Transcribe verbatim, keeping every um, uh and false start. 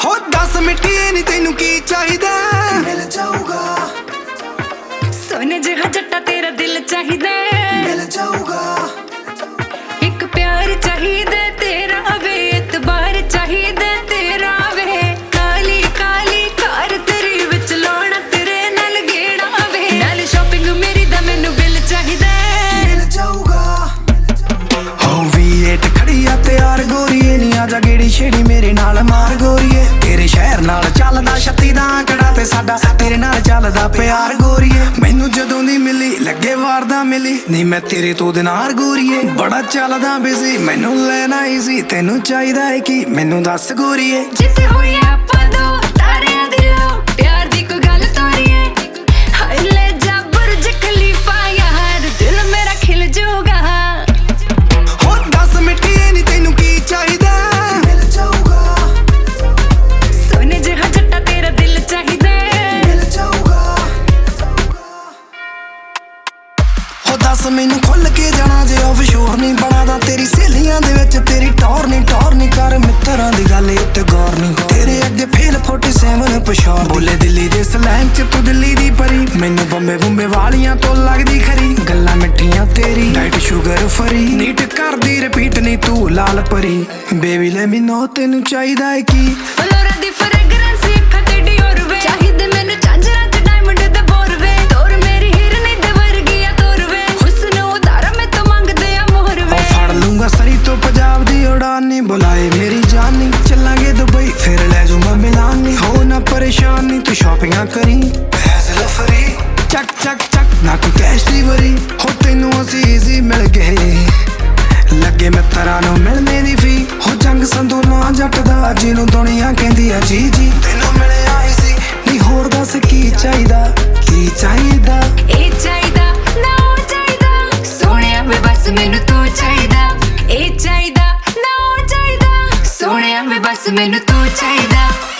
ਹੋ ਦਸ ਮਿੱਟੀਏ ਨੀ ਤੈਨੂੰ ਕੀ ਚਾਹੀਦਾ ਮਿਲ ਜਾਊਗਾ ਸੋਨੇ ਜਿਹਾ ਜੱਟਾ ਤੇਰਾ ਦਿਲ ਚਾਹੀਦਾ ਮਿਲ ਜਾਊਗਾ ਇੱਕ ਪਿਆਰ ਚਾਹੀਦਾ ਤੇਰਾ ਵੇ ਇਤਬਾਰ ਚਾਹੀਦਾ ਤੇਰਾ ਵੇ ਕਾਲੀ ਕਾਲੀ ਕਾਰ ਤੇਰੀ ਵਿੱਚ ਲਾਉਣਾ ਤੇਰੇ ਨਾਲ ਗੇੜਾ ਵੇ ਨਾਲ ਸ਼ਾਪਿੰਗ ਮੇਰੀ ਦਾ ਮੈਨੂੰ ਬਿੱਲ ਚਾਹੀਦਾ ਮਿਲ ਜਾਊਗਾ ਹੋ ਵੀ ਏਟ ਖੜੀ ਆ ਤਿਆਰ ਗੋਰੀਏ ਨੀ ਆ ਜਾ ਗੇੜੀ ਛੇੜੀ ਮੇਰੇ ਨਾਲ ਮਾਰ ਗੋਰੀਏ ਤੇਰੇ ਸ਼ਹਿਰ ਨਾਲ ਚੱਲਦਾ ਛੱਤੀ ਦਾ ਆਂਕੜਾ ਤੇ ਸਾਡਾ ਤੇਰੇ ਨਾਲ ਚੱਲਦਾ ਪਿਆਰ ਗੋਰੀਏ ਮੈਨੂੰ ਜਦੋਂ ਦੀ ਮਿਲੀ ਲੱਗੇ ਵਾਰ ਦਾ ਮਿਲੀ ਨਹੀਂ ਮੈਂ ਤੇਰੇ ਤੋਂ ਦਿਨਾਰ ਗੋਰੀਏ ਬੜਾ ਚੱਲਦਾ ਬਿਜ਼ੀ ਮੈਨੂੰ ਲੈਣਾ ਈਜ਼ੀ ਤੈਨੂੰ ਚਾਹੀਦਾ ਹੈ ਕੀ ਮੈਨੂੰ ਦੱਸ ਗੋਰੀਏ ਜਿੱਥੇ ਹੋਈ ਆਪਾਂ ਦੋ ਤਾਰਿਆਂ ਦੀ ਲੋ ਪਿਆਰ ਦੀ ਕੋਈ ਗੱਲ ਤੋਰੀਏ ਹਾਏ ਲੈ ਜਾ ਬੁਰਜ ਖਲੀਫਾ ਯਾਰ ਦਿਲ ਮੇਰਾ ਖਿਲ ਜਾਊਗਾ ਹੋ ਦਸ ਮਿੱਟੀਏ ਨੀ ਤੈਨੂੰ ਕੀ ਚਾਹੀਦਾ ਮਿਲ ਜਾਊਗਾ ਸੋਨੇ ਜਿਹਾ ਜੱਟਾ ਤੇਰਾ ਦਿਲ ਚਾਹੀਦਾ ਮਿਲ ਜਾਊਗਾ ਹੋ ਦੱਸ ਮੈਨੂੰ ਖੁੱਲ ਕੇ ਜਾਣਾ ਜੇ ਆਫਸ਼ੋਰ ਨਹੀਂ ਬਣਾਦਾ ਤੇਰੀ ਸਹੇਲੀਆਂ ਦੇ ਵਿੱਚ ਤੇਰੀ ਟੌਰ ਨਹੀਂ ਟੌਰ ਨਹੀਂ ਕਰ ਮਿੱਤਰਾਂ ਦੀ ਗੱਲ ਉੱਤੇ ਗੌਰ ਨਹੀਂ ਤੇਰੇ ਅੱਗੇ ਫੇਲ ਸੈਂਤਾਲੀ ਪਛਾਣ ਬੋਲੇ ਦਿੱਲੀ ਦੇ ਸਲੈਂਗ ਚ ਤੂੰ ਦਿੱਲੀ ਦੀ ਪਰੀ ਮੈਨੂੰ ਬੰਬੇ ਬੰਬੇ ਵਾਲੀਆਂ ਤੋਂ ਲੱਗਦੀ ਖਰੀ ਗੱਲਾਂ ਮਿੱਠੀਆਂ ਤੇਰੀ ਡਾਈਟ ਸ਼ੂਗਰ ਫਰੀ ਨੀਟ ਕਰਦੀ ਰਿਪੀਟ ਨਹੀਂ ਤੂੰ ਲਾਲ ਪਰੀ ਬੇਬੀ ਲੈ ਮੀ ਨੋ ਤੈਨੂੰ ਚਾਹੀਦਾ ਹੈ ਕੀ ਫਲੋਰਾ ਦੀ ਫ੍ਰੈਗਰੈਂਸ ਅੱਖਾਂ ਤੇ ਡਿਓਰ ਵੇ ਚਾਹੀਦੇ ਮੈਨੂੰ ਝਾਂਜਰਾਂ ਤੇ ਡਾਇਮੰਡ ਦੇ ਬੋਰ ਵੇ ਤੋਰ ਮੇਰੀ ਹਿਰਨੀ ਦੇ ਵਰਗੀ ਆ ਤੋਰ ਵੇ ਹੁਸਨ ਉਧਾਰਾ ਮੈਂ ਤੋਂ ਮੰਗਦੇ ਆ ਮੋਹਰ ਵੇ ਫੜ ਲੂੰਗਾ ਸਰੀ ਤੋਂ ਪੰਜਾਬ ਦੀ ਉਡਾਨ ਨੀ ਬੁਲਾਏ ਮੇਰੀ ਜਾਨ ਨੀ ਚੱਲਾਂਗੇ ਦੁਬਈ ਫਿਰ ਲੈ ਜੂ ਮੈਂ ਮਿਲਾਨ ਨੀ ਹੋ ਨਾ ਪਰੇਸ਼ਾਨ ਨੀ ਤੂੰ ਸ਼ਾਪਿੰਗਾਂ ਕਰੀ ਫੈਜ਼ਲ ਫਰੀ ਚੱਕ ਚੱਕ ਚੱਕ ਨਾ ਕੋਈ ਕੈਸ਼ ਦੀ ਵਰੀ ਹੋ ਤੈਨੂੰ ਅਸੀਂ ਈਜ਼ੀ ਮਿਲ ਗਏ ਲੱਗੇ ਮਿੱਤਰਾਂ ਨੂੰ ਮਿਲਨੇ ਦੀ ਫੀ ਹੋ ਜੰਗ ਸੰਧੂ ਨਾ ਜੱਟ ਦਾ ਜਿਹਨੂੰ ਦੁਨੀਆ ਕਹਿੰਦੀ ਆ ਜੀ ਜੀ ਤੈਨੂੰ ਮਿਲਿਆ ਹੀ ਸੀ ਨਹੀਂ ਹੋਰ ਦੱਸ ਕੀ ਚਾਹੀਦਾ ਕੀ ਚਾਹੀਦਾ ਇਹ ਚਾਹੀਦਾ ਨਾ ਉਹ ਚਾਹੀਦਾ ਸੋਹਣਿਆ ਵੇ ਬਸ ਮੈਨੂੰ ਤੂੰ ਚਾਹੀਦਾ ਇਹ ਚਾਹੀਦਾ ਨਾ ਉਹ ਚਾਹੀਦਾ ਸੋਹਣਿਆ ਵੇ ਬਸ ਮੈਨੂੰ ਤੂੰ ਚਾਹੀਦਾ